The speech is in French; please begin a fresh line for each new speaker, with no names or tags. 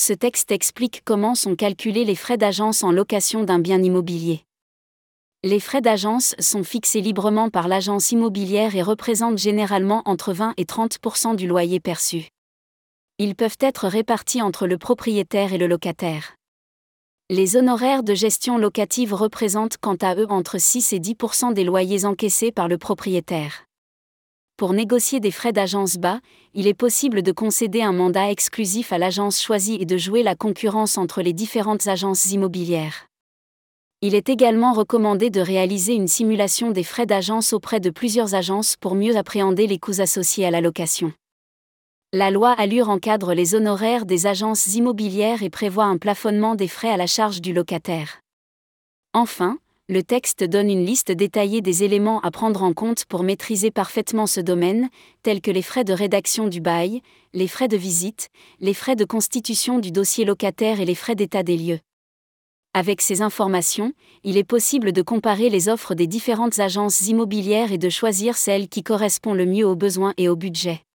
Ce texte explique comment sont calculés les frais d'agence en location d'un bien immobilier. Les frais d'agence sont fixés librement par l'agence immobilière et représentent généralement entre 20 et 30% du loyer perçu. Ils peuvent être répartis entre le propriétaire et le locataire. Les honoraires de gestion locative représentent quant à eux entre 6 et 10% des loyers encaissés par le propriétaire. Pour négocier des frais d'agence bas, il est possible de concéder un mandat exclusif à l'agence choisie et de jouer la concurrence entre les différentes agences immobilières. Il est également recommandé de réaliser une simulation des frais d'agence auprès de plusieurs agences pour mieux appréhender les coûts associés à la location. La loi Allure encadre les honoraires des agences immobilières et prévoit un plafonnement des frais à la charge du locataire. Enfin, le texte donne une liste détaillée des éléments à prendre en compte pour maîtriser parfaitement ce domaine, tels que les frais de rédaction du bail, les frais de visite, les frais de constitution du dossier locataire et les frais d'état des lieux. Avec ces informations, il est possible de comparer les offres des différentes agences immobilières et de choisir celle qui correspond le mieux aux besoins et au budget.